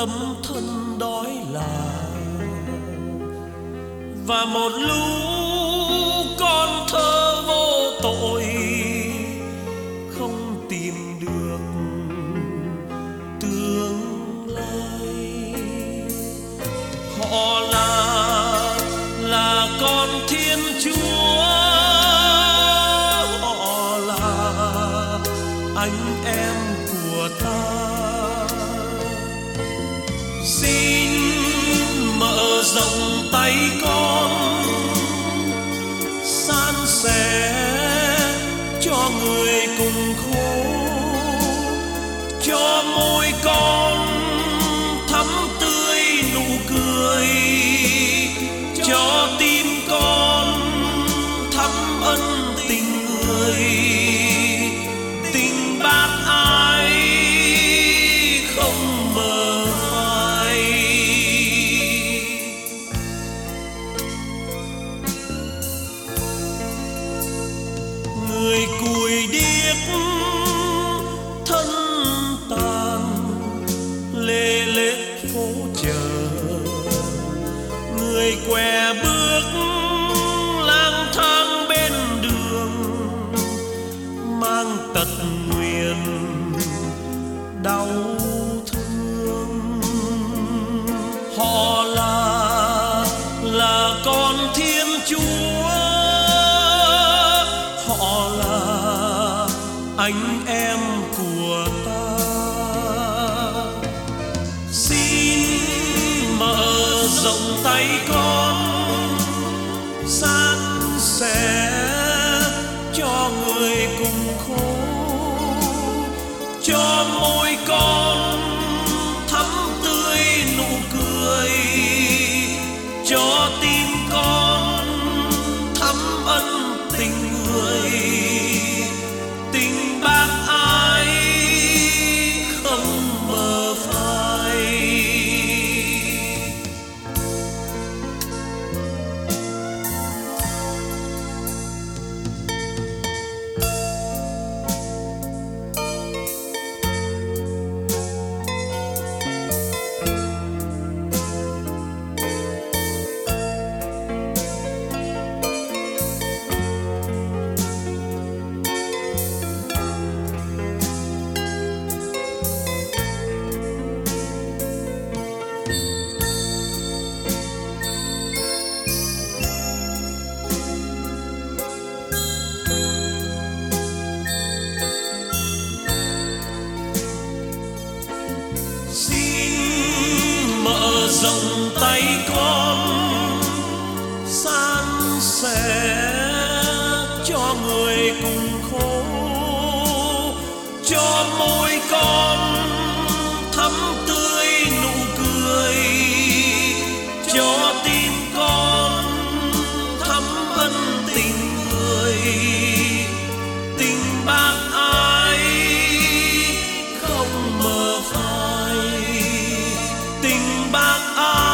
tấm thân đói là và một lũ con thơ vô tội không tìm được tương lai. Họ là con Thiên Chúa, họ là anh em của ta. Xin mở rộng tay con, san sẻ cho người cùng khổ, cho môi con thắm tươi nụ cười, cho tim con thắm ân tình người. Tình bác ái không mờ phai. Người cùi điếc thân tàn lê lết phố chợ, người què bước lang thang bên đường, mang tật nguyền đau thương. Họ là con Thiên Chúa, họ là anh em của ta. Xin mở rộng tay con, san sẻ cho người cùng khổ, cho môi con thắm tươi nụ cười, cho tim con thắm ân tình người. Tình bác ái không mờ phai. Rộng tay con, san sẻ cho người cùng khổ, cho môi con thắm tươi nụ cười, cho tim con thắm ân tình người. Tình bác ái không mờ phai. Tình bác ái